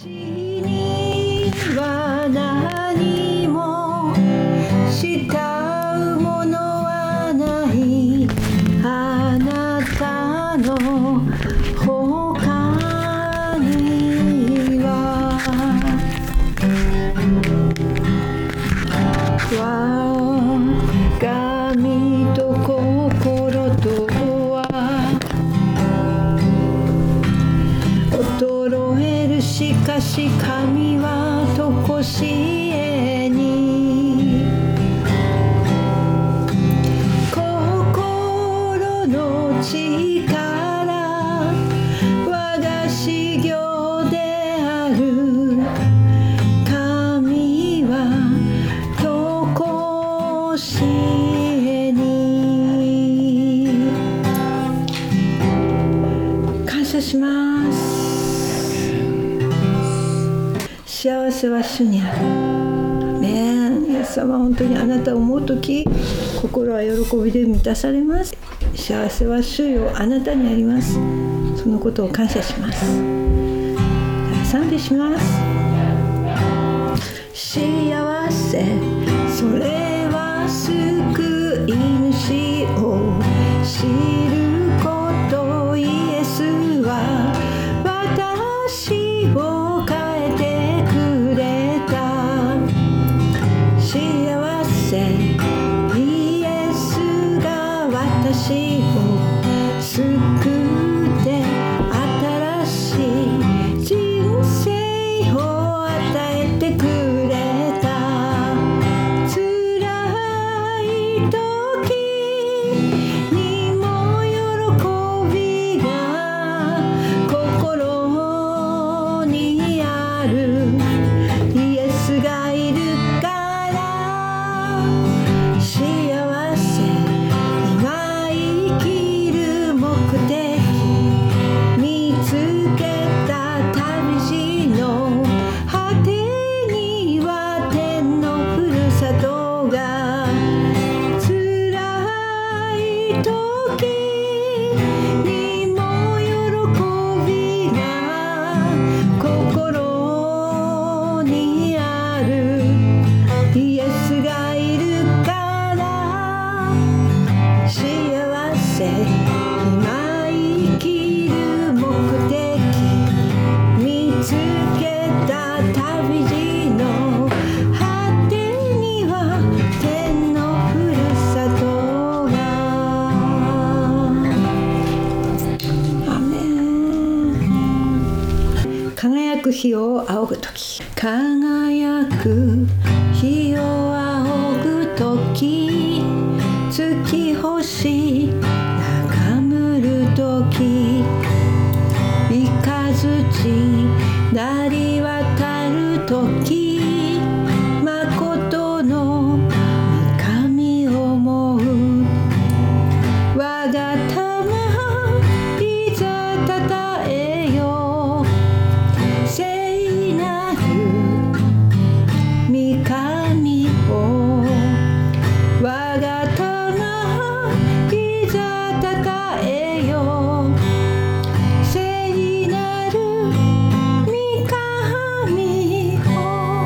私には何も慕うものはない。あなたの他には我が身と心とは衰える。しかし神はとこしえに心の力我が修行である。神はとこしえに感謝します。幸せは主にある。イエス様、本当にあなたを思うとき心は喜びで満たされます。幸せは主よ、あなたにあります。そのことを感謝します。賛美します。幸せ、それは救い主を知ること。イエスは私を変えてくれた。幸せ、イエスが私を救って新しい人生を与えてくれた。辛い時にも喜びが心にある。イエスがいるから幸せ。今生きる目的見つけた。旅路の果てには天のふるさとが。辛い時にも喜びが心にある。イエスがいるから幸せ。今生きる目的見つけた。旅路の果てには天のふるさとが。アーメン。輝く日を仰ぐとき、輝く日を仰ぐとき、月星眺むるとき、三日月なり渡るとき、誠の御神を思う。我が魂いざたたえよ。聖なる御神を。我が魂いざたたえよ。聖なる御神を。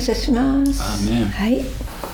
謝します。 アーメン。 はい。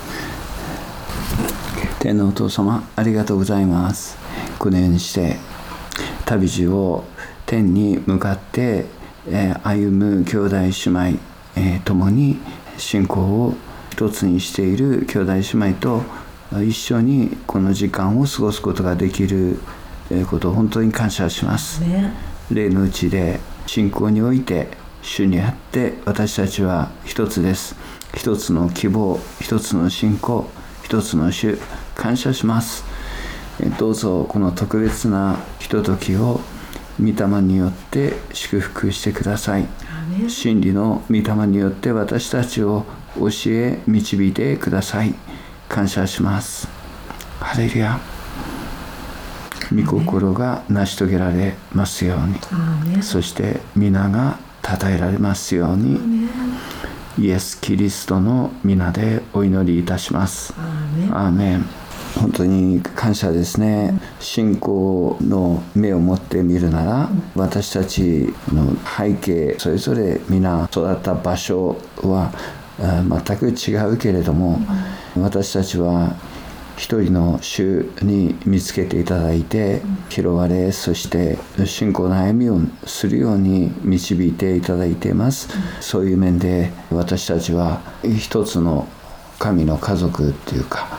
天のお父様、ありがとうございます。このようにして旅路を天に向かって歩む兄弟姉妹共に信仰を一つにしている兄弟姉妹と一緒にこの時間を過ごすことができることを本当に感謝します。霊のうちで信仰において主にあって私たちは一つです。一つの希望、一つの信仰、一つの主、感謝します。どうぞこの特別なひとときを御霊によって祝福してください。真理の御霊によって私たちを教え導いてください。感謝します。ハレルヤ。御心が成し遂げられますように、そして皆が称えられますように、イエス・キリストの皆でお祈りいたします。アーメン。本当に感謝ですね。信仰の目を持ってみるなら、私たちの背景それぞれ皆育った場所は全く違うけれども、私たちは一人の主に見つけていただいて拾われ、そして信仰の歩みをするように導いていただいています。そういう面で私たちは一つの神の家族っていうか、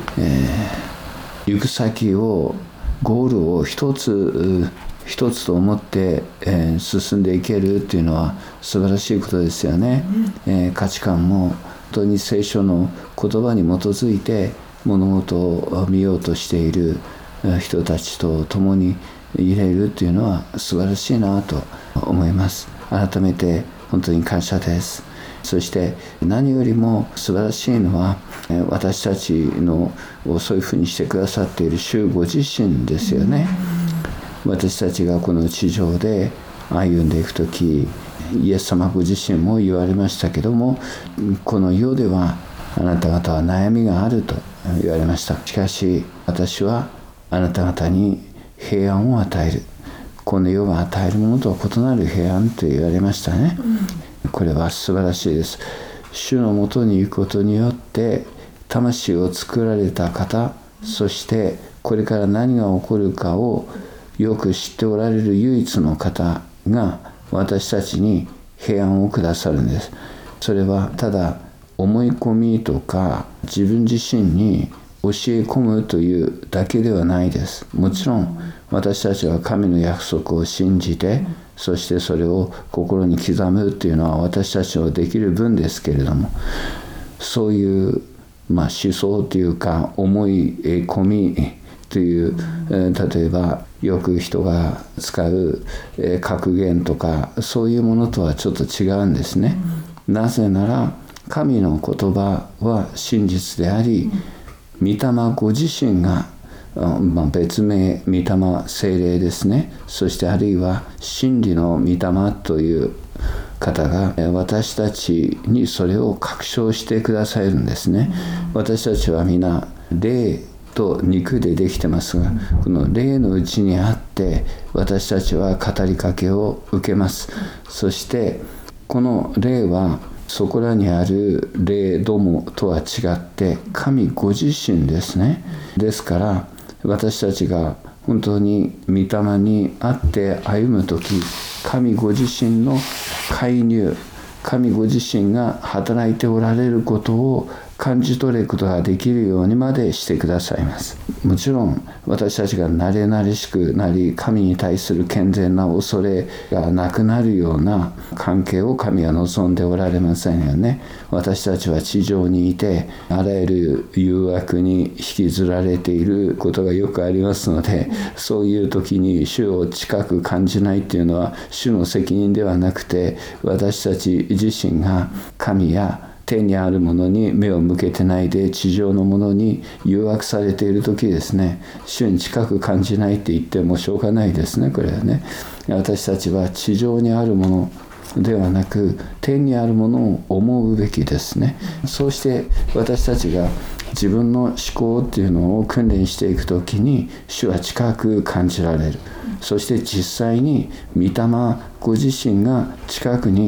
行く先をゴールを一つと思って、進んでいけるっていうのは素晴らしいことですよね。価値観も本当に聖書の言葉に基づいて物事を見ようとしている人たちと共にいれるっていうのは素晴らしいなと思います。改めて本当に感謝です。そして何よりも素晴らしいのは私たちのそういうふうにしてくださっている主ご自身ですよね。私たちがこの地上で歩んでいくとき、イエス様ご自身も言われましたけども、この世ではあなた方は悩みがあると言われました。しかし私はあなた方に平安を与える。この世が与えるものとは異なる平安と言われましたね。これは素晴らしいです。主のもとに行くことによって魂を作られた方、そしてこれから何が起こるかをよく知っておられる唯一の方が私たちに平安をくださるんです。それはただ思い込みとか自分自身に教え込むというだけではないです。もちろん私たちは神の約束を信じて、そしてそれを心に刻むというのは私たちのできる分ですけれども、そういう思想というか思い込みという、例えばよく人が使う格言とかそういうものとはちょっと違うんですね。なぜなら神の言葉は真実であり、御霊ご自身が、別名御霊聖霊ですね。そしてあるいは真理の御霊という方が私たちにそれを確証してくださるんですね。私たちは皆霊と肉でできてますが、この霊のうちにあって私たちは語りかけを受けます。そしてこの霊はそこらにある霊どもとは違って神ご自身ですね。ですから私たちが本当に御霊にあって歩むとき、神ご自身の介入、神ご自身が働いておられることを感じ取ることができるようにまでしてくださいます。もちろん私たちが慣れ慣れしくなり、神に対する健全な恐れがなくなるような関係を神は望んでおられませんよね。私たちは地上にいてあらゆる誘惑に引きずられていることがよくありますので、そういう時に主を近く感じないっていうのは主の責任ではなくて、私たち自身が神や天にあるものに目を向けてないで地上のものに誘惑されている時ですね、主に近く感じないって言ってもしょうがないですね。これはね、私たちは地上にあるものではなく天にあるものを思うべきですね。そうして私たちが自分の思考っていうのを訓練していくときに主は近く感じられる。そして実際に御霊ご自身が近くに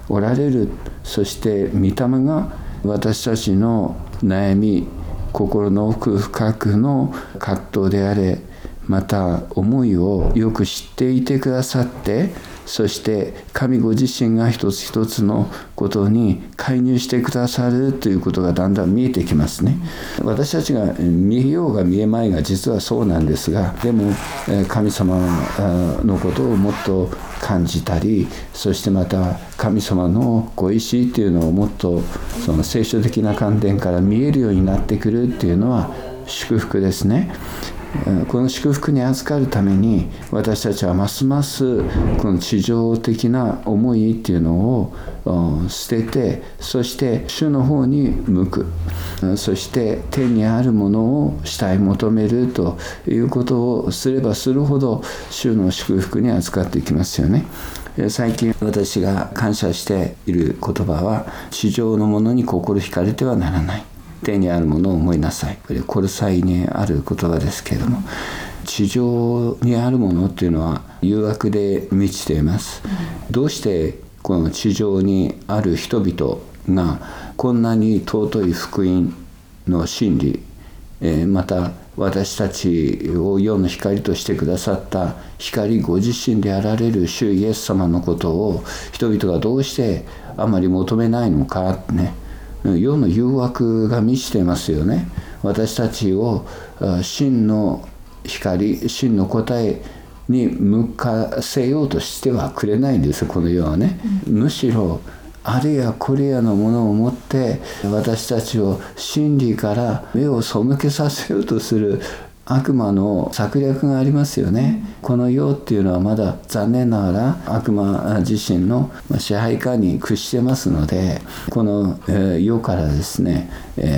おられる。そして御霊が私たちの悩み、心の奥深くの葛藤であれ、また思いをよく知っていてくださって、そして神ご自身が一つ一つのことに介入してくださるということがだんだん見えてきますね。私たちが見えようが見えまいが実はそうなんですが、でも神様のことをもっと感じたり、そしてまた神様のご意志というのをもっとその聖書的な観点から見えるようになってくるっていうのは祝福ですね。この祝福に預かるために私たちはますますこの地上的な思いっていうのを捨てて、そして主の方に向く、そして天にあるものを主体求めるということをすればするほど主の祝福に預かっていきますよね。最近私が感謝している言葉は、地上のものに心惹かれてはならない、天にあるものを思いなさい。これコルサイにある言葉ですけれども、地上にあるものっていうのは誘惑で満ちています。どうしてこの地上にある人々がこんなに尊い福音の真理、また私たちを世の光としてくださった光ご自身であられる主イエス様のことを人々がどうしてあまり求めないのかね。世の誘惑が満ちていますよね。私たちを真の光、真の答えに向かせようとしてはくれないんです、この世はね。むしろあれやこれやのものを持って私たちを真理から目を背けさせようとする悪魔の策略がありますよね。この世っていうのはまだ残念ながら悪魔自身の支配下に屈してますので、この世からですね、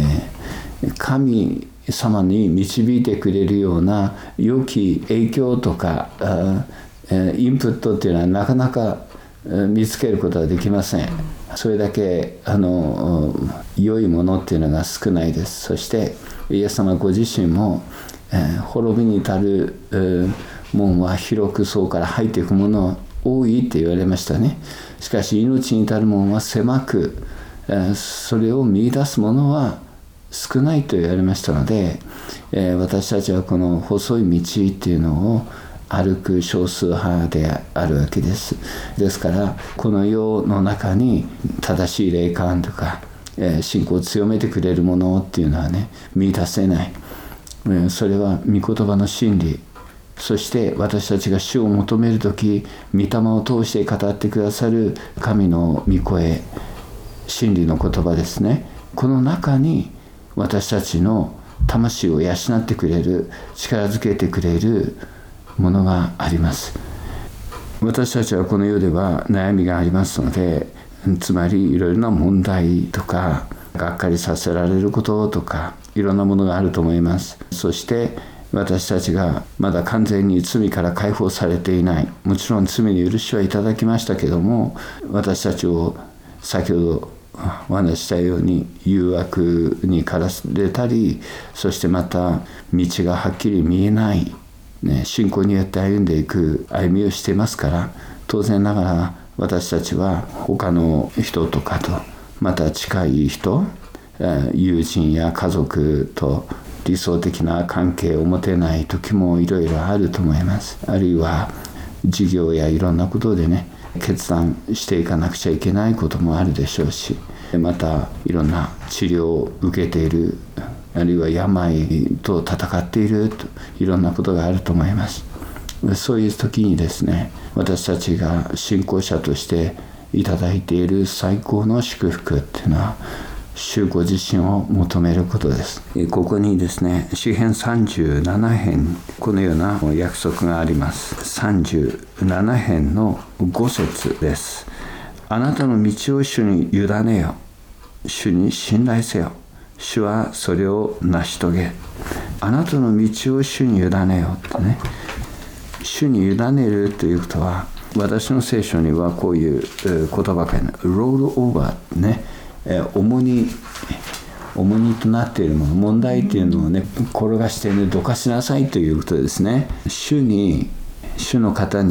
神様に導いてくれるような良き影響とかインプットっていうのはなかなか見つけることはできません。それだけ良いものっていうのが少ないです。そしてイエス様ご自身も滅びに至る門は広く、そこから入っていくものは多いって言われましたね。しかし命に至る門は狭く、それを見出すものは少ないと言われましたので、私たちはこの細い道っていうのを歩く少数派であるわけです。ですからこの世の中に正しい霊感とか信仰を強めてくれるものっていうのはね、見出せない。それは御言葉の真理、そして私たちが主を求めるとき御霊を通して語ってくださる神の御声、真理の言葉ですね。この中に私たちの魂を養ってくれる、力づけてくれるものがあります。私たちはこの世では悩みがありますので、つまりいろいろな問題とかがっかりさせられることとかいろんなものがあると思います。そして私たちがまだ完全に罪から解放されていない、もちろん罪の許しはいただきましたけども、私たちを先ほどお話したように誘惑に駆られたり、そしてまた道がはっきり見えない、信仰によって歩んでいく歩みをしていますから、当然ながら私たちは他の人とかとまた近い人、友人や家族と理想的な関係を持てない時もいろいろあると思います。あるいは事業やいろんなことでね、決断していかなくちゃいけないこともあるでしょうし、またいろんな治療を受けている、あるいは病と闘っていると、いろんなことがあると思います。そういう時にですね、私たちが信仰者としていただいている最高の祝福っていうのは、主ご自身を求めることです。ここにですね、詩編37編、このような約束があります。37編の5節です。あなたの道を主に委ねよ。主に信頼せよ。主はそれを成し遂げ。あなたの道を主に委ねよってね。主に委ねるということは、私の聖書にはこういう言葉がロールオーバーね、重荷となっているもの、問題っていうのをね、転がしてね、どかしなさいということですね。主の方にね、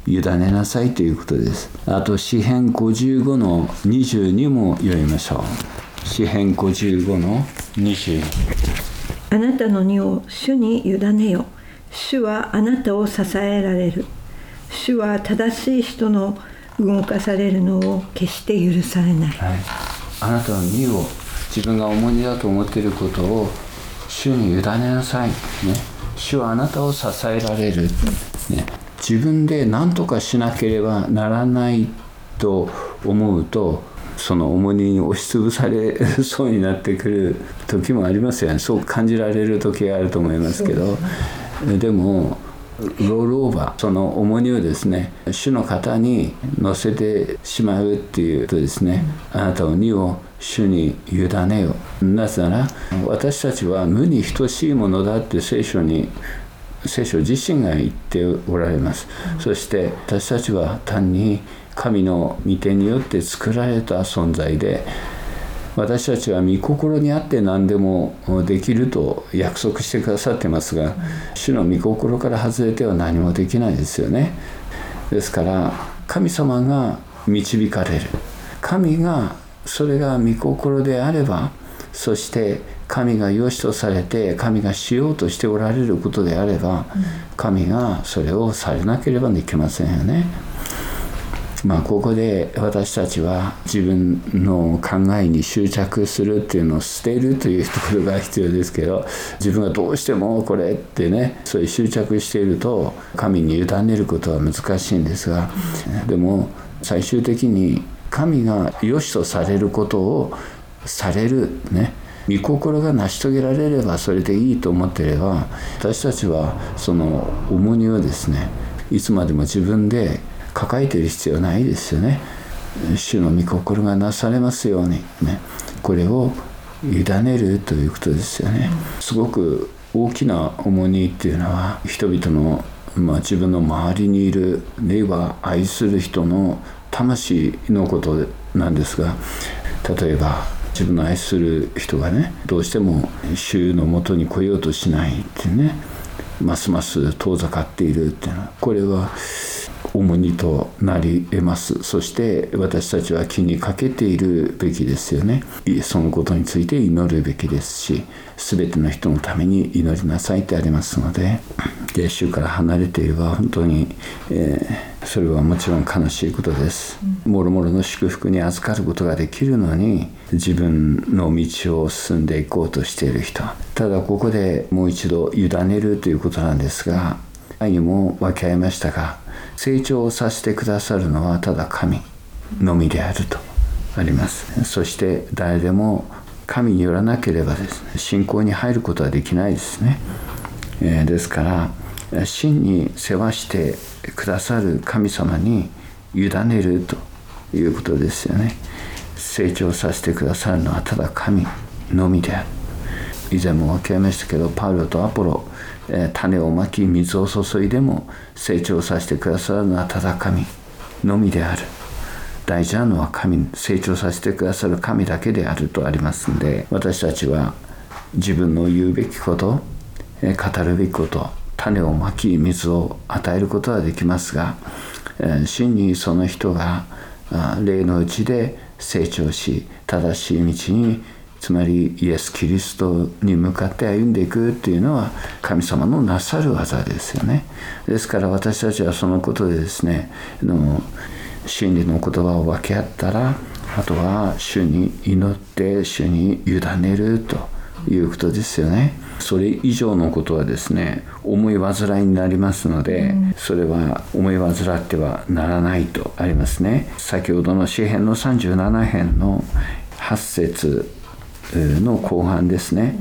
委ねなさいということです。あと詩編55の22も読みましょう。詩編55の22。 あなたの荷を主に委ねよ。主はあなたを支えられる。主は正しい人の動かされるのを決して許されない。 はい、あなたの荷を、自分が重荷だと思っていることを主に委ねなさい、ね、主はあなたを支えられる、ね、自分で何とかしなければならないと思うと、その重荷に押しつぶされそうになってくる時もありますよね。そう感じられる時があると思いますけど、でもロールオーバー、その重荷をですね、主の方に乗せてしまうっていうとですね、あなたの荷を主に委ねよ。なぜなら私たちは無に等しいものだって聖書自身が言っておられます。そして私たちは単に神の御手によって作られた存在で、私たちは御心にあって何でもできると約束してくださってますが、主の御心から外れては何もできないですよね。ですから神様が導かれる、神がそれが御心であれば、そして神が良しとされて神がしようとしておられることであれば、神がそれをされなければできませんよね。ここで私たちは自分の考えに執着するっていうのを捨てるというところが必要ですけど、自分がどうしてもこれってね、そういう執着していると神に委ねることは難しいんですが、でも最終的に神が良しとされることをされるね、御心が成し遂げられればそれでいいと思っていれば、私たちはその重荷をですね、いつまでも自分で抱えている必要ないですよね。主の御心がなされますように、ね、これを委ねるということですよね。すごく大きな重荷っていうのは、人々の、自分の周りにいるいわば愛する人の魂のことなんですが、例えば自分の愛する人がね、どうしても主のもとに来ようとしないっていうね、ますます遠ざかっているっていうのは、これは重荷となり得ます。そして私たちは気にかけているべきですよね。そのことについて祈るべきですし、全ての人のために祈りなさいってありますので、主から離れていれば本当に、それはもちろん悲しいことです。もろもろの祝福に預かることができるのに、自分の道を進んでいこうとしている人、ただここでもう一度委ねるということなんですが、前にも分け合いましたが、成長させてくださるのはただ神のみであるとあります。そして誰でも神によらなければですね、信仰に入ることはできないですね。ですから真に世話してくださる神様に委ねるということですよね。成長させてくださるのはただ神のみである。以前も分け合いましたけど、パウロとアポロ、種をまき水を注いでも成長させてくださるのはただ神のみである。大事なのは神、成長させてくださる神だけであるとありますので、私たちは自分の言うべきこと、語るべきこと、種をまき水を与えることはできますが、真にその人が霊のうちで成長し、正しい道に、つまりイエス・キリストに向かって歩んでいくっていうのは神様のなさる技ですよね。ですから私たちはそのことでですね、真理の言葉を分け合ったら、あとは主に祈って主に委ねるということですよね。それ以上のことはですね、思い煩いになりますので、それは思い煩ってはならないとありますね。先ほどの詩編の37編の8節の後半ですね、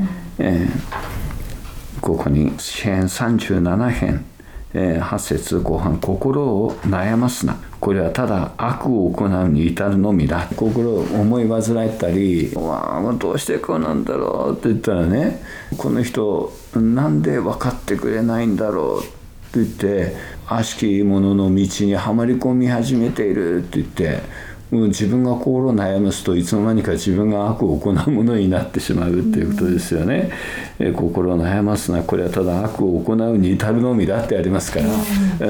ここに詩編37編、8節後半、心を悩ますな、これはただ悪を行うに至るのみだ。心を思い煩ったり、どうしてこうなんだろうって言ったらね、この人なんで分かってくれないんだろうって言って、悪しき者の道にはまり込み始めているって言って、 自分が心を悩ますといつの間にか自分が悪を行うものになってしまうっていうことですよね。心を悩ますな、これはただ悪を行うに至るのみだってありますから、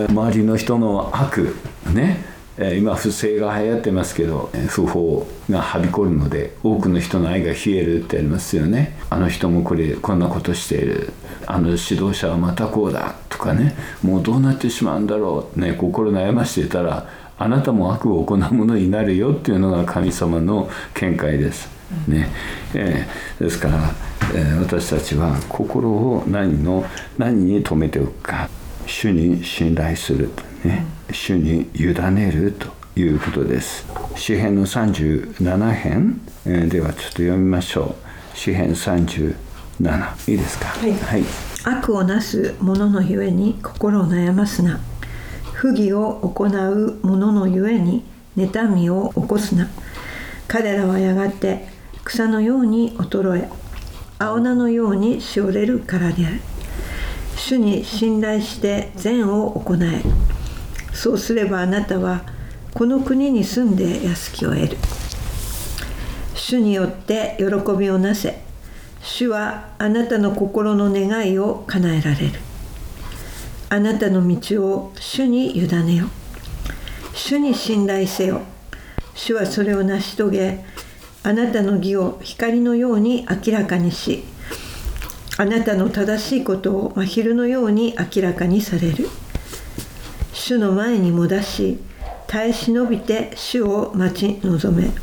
周りの人の悪ね、今不正が流行ってますけど、不法がはびこるので多くの人の愛が冷えるってありますよね。あの人もこんなことしている、あの指導者はまたこうだとかね、もうどうなってしまうんだろうね、心悩ましていたらあなたも悪を行うものになるよっていうのが神様の見解ですね。ですから、私たちは心を何に留めておくか、主に信頼する、ね、主に委ねるということです。詩編の37編、ではちょっと読みましょう。詩編37、いいですか。 はい、はい。悪をなす者のゆえに心を悩ますな、不義を行う者のゆえに妬みを起こすな。彼らはやがて草のように衰え、青菜のようにしおれるからである。主に信頼して善を行え。そうすればあなたはこの国に住んで安きを得る。主によって喜びをなせ。主はあなたの心の願いを叶えられる。あなたの道を主に委ねよ。主に信頼せよ。主はそれを成し遂げ、あなたの義を光のように明らかにし、あなたの正しいことを真昼のように明らかにされる。主の前にもだし、耐え忍びて主を待ち望め。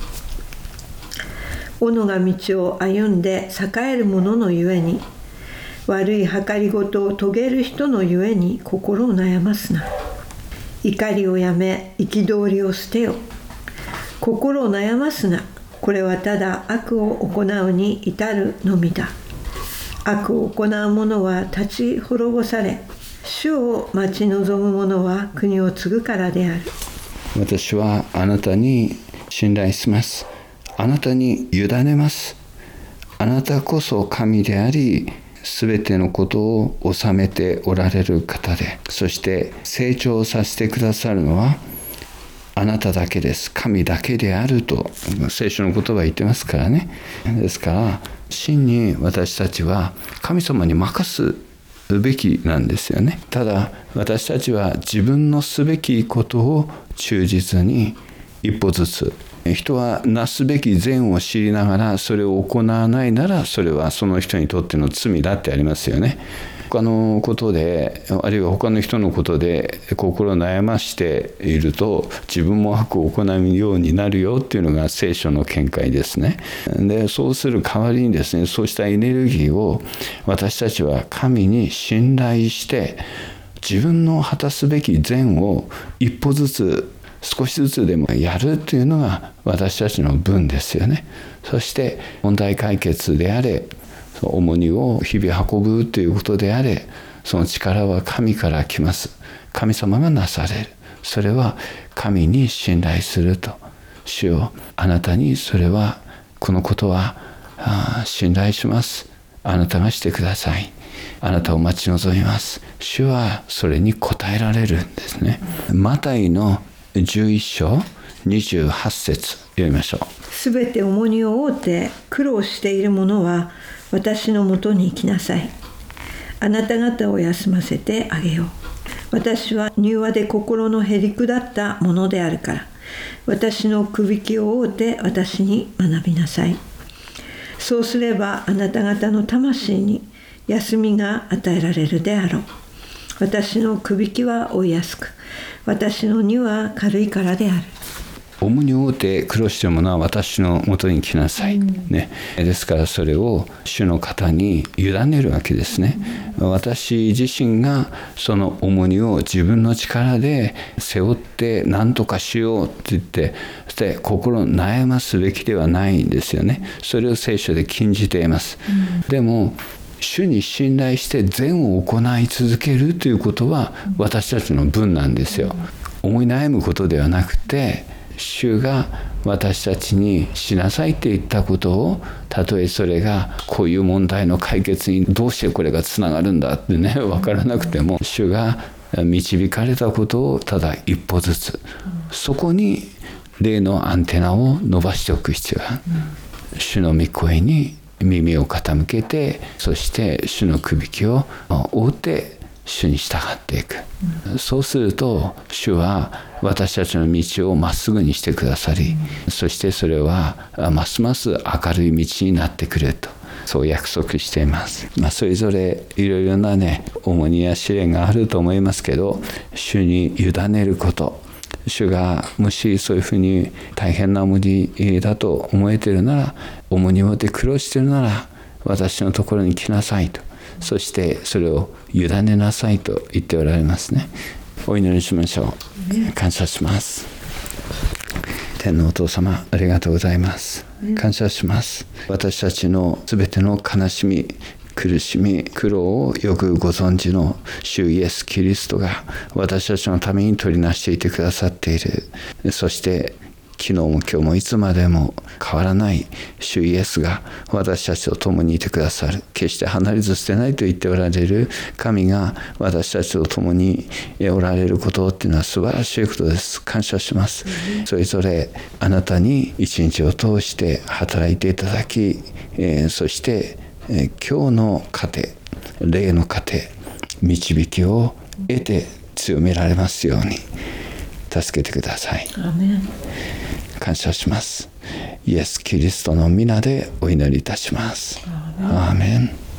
斧が道を歩んで栄える者のゆえに、悪い計りごとを遂げる人のゆえに心を悩ますな。怒りをやめ、憤りを捨てよ。心を悩ますな。これはただ悪を行うに至るのみだ。悪を行う者は立ち滅ぼされ、主を待ち望む者は国を継ぐからである。 私はあなたに信頼します。あなたに委ねます。あなたこそ神であり、すべてのことを治めておられる方で、そして成長させてくださるのはあなただけです。神だけであると聖書の言葉は言ってますからね。ですから真に私たちは神様に任すべきなんですよね。ただ私たちは自分のすべきことを忠実に一歩ずつ、人はなすべき善を知りながらそれを行わないなら、それはその人にとっての罪だってありますよね。他のことで、あるいは他の人のことで心を悩ましていると、自分も悪を行うようになるよっていうのが聖書の見解ですね。で、そうする代わりにですね、そうしたエネルギーを私たちは神に信頼して、自分の果たすべき善を一歩ずつ少しずつでもやるというのが私たちの分ですよね。そして問題解決であれ、重荷を日々運ぶということであれ、その力は神から来ます。神様がなされる。それは神に信頼すると。主よ、あなたにそれは、このことは信頼します。あなたがしてください。あなたを待ち望みます。主はそれに応えられるんですね。マタイの11章28節読みましょう。 すべて重荷を負って苦労している者は私のもとに来なさい。あなた方を休ませてあげよう。私は柔和で心のへりくだったものであるから、私のくびきを負うて私に学びなさい。そうすればあなた方の魂に休みが与えられるであろう。私のくびきは負いやすく、私の荷は軽いからである。 重荷を負って苦労しているものは私のもとに来なさい、ね。ですからそれを主の方に委ねるわけですね。私自身がその重荷を自分の力で背負って何とかしようって言って、そして心を悩ますべきではないんですよね。それを聖書で禁じています。でも主に信頼して善を行い続けるということは私たちの分なんですよ。思い悩むことではなくて、主が私たちにしなさいって言ったことを、たとえそれがこういう問題の解決にどうしてこれがつながるんだってね、分からなくても、主が導かれたことをただ一歩ずつ、そこに霊のアンテナを伸ばしておく必要がある、主の御声に耳を傾けて、そして主のくびきを追って主に従っていく、そうすると主は私たちの道をまっすぐにしてくださり、そしてそれはますます明るい道になってくれると、そう約束しています。それぞれいろいろなね、重荷や試練があると思いますけど、主に委ねること、主がもしそういうふうに大変な重荷だと思えているなら、重荷を持って苦労しているなら私のところに来なさいと、そしてそれを委ねなさいと言っておられますね。お祈りしましょう。感謝します。天のお父様、ありがとうございます。感謝します。私たちのすべての悲しみ、苦しみ、苦労をよくご存知の主イエス・キリストが私たちのために取りなしていてくださっている。そして昨日も今日もいつまでも変わらない主イエスが私たちと共にいてくださる。決して離れず捨てないと言っておられる神が私たちと共におられることっていうのは素晴らしいことです。感謝します。それぞれあなたに一日を通して働いていただき、そして今日の糧、霊の糧、導きを得て強められますように助けてください。 アメン。 感謝します。イエス・キリストの皆でお祈りいたします。アーメン。